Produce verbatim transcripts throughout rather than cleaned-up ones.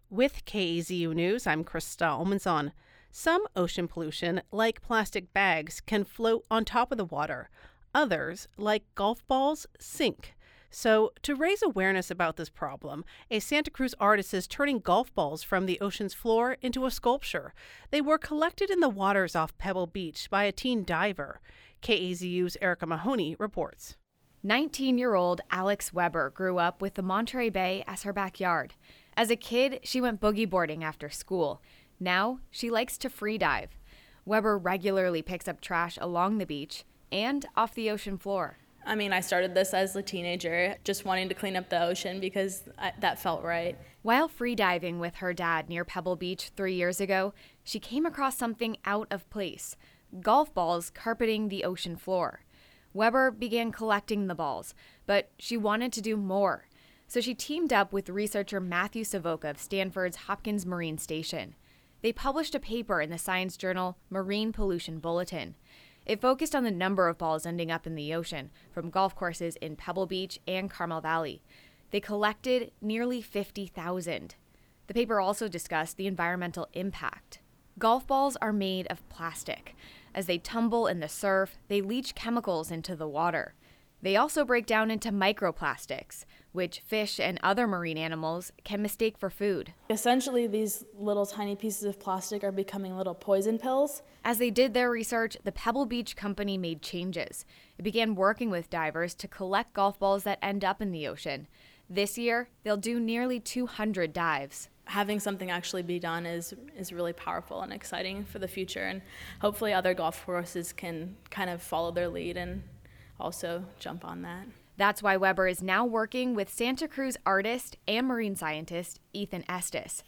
With K A Z U News, I'm Krista Olmanson. Some ocean pollution, like plastic bags, can float on top of the water. Others, like golf balls, sink. So, to raise awareness about this problem, a Santa Cruz artist is turning golf balls from the ocean's floor into a sculpture. They were collected in the waters off Pebble Beach by a teen diver. K A Z U's Erica Mahoney reports. nineteen-year-old Alex Weber grew up with the Monterey Bay as her backyard. As a kid, she went boogie boarding after school. Now, she likes to free dive. Weber regularly picks up trash along the beach and off the ocean floor. I mean, I started this as a teenager, just wanting to clean up the ocean because I, that felt right. While free diving with her dad near Pebble Beach three years ago, she came across something out of place: golf balls carpeting the ocean floor. Weber began collecting the balls, but she wanted to do more. So she teamed up with researcher Matthew Savoca of Stanford's Hopkins Marine Station. They published a paper in the science journal Marine Pollution Bulletin. It focused on the number of balls ending up in the ocean from golf courses in Pebble Beach and Carmel Valley. They collected nearly fifty thousand. The paper also discussed the environmental impact. Golf balls are made of plastic. As they tumble in the surf, they leach chemicals into the water. They also break down into microplastics, which fish and other marine animals can mistake for food. Essentially, these little tiny pieces of plastic are becoming little poison pills. As they did their research, the Pebble Beach company made changes. It began working with divers to collect golf balls that end up in the ocean. This year, they'll do nearly two hundred dives. Having something actually be done is is really powerful and exciting for the future, and hopefully other golf courses can kind of follow their lead and also jump on that. That's why Weber is now working with Santa Cruz artist and marine scientist Ethan Estes.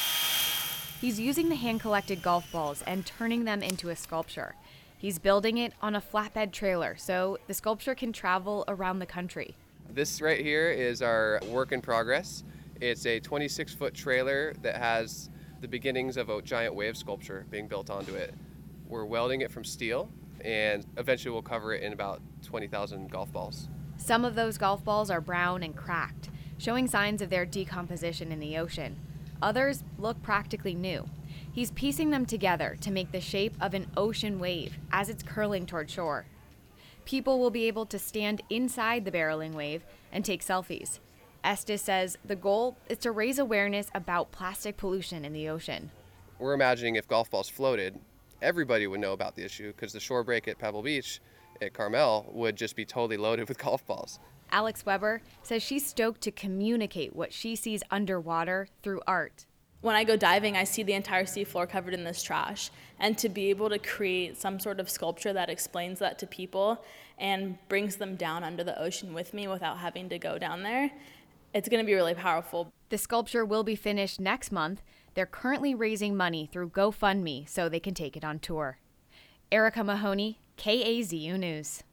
He's using the hand-collected golf balls and turning them into a sculpture. He's building it on a flatbed trailer so the sculpture can travel around the country. This right here is our work in progress. It's a twenty-six foot trailer that has the beginnings of a giant wave sculpture being built onto it. We're welding it from steel, and eventually we'll cover it in about twenty thousand golf balls. Some of those golf balls are brown and cracked, showing signs of their decomposition in the ocean. Others look practically new. He's piecing them together to make the shape of an ocean wave as it's curling toward shore. People will be able to stand inside the barreling wave and take selfies. Estes says the goal is to raise awareness about plastic pollution in the ocean. We're imagining if golf balls floated, everybody would know about the issue because the shore break at Pebble Beach at Carmel would just be totally loaded with golf balls. Alex Weber says she's stoked to communicate what she sees underwater through art. When I go diving, I see the entire seafloor covered in this trash, and to be able to create some sort of sculpture that explains that to people and brings them down under the ocean with me without having to go down there, it's going to be really powerful. The sculpture will be finished next month. They're currently raising money through GoFundMe so they can take it on tour. Erica Mahoney, K A Z U News.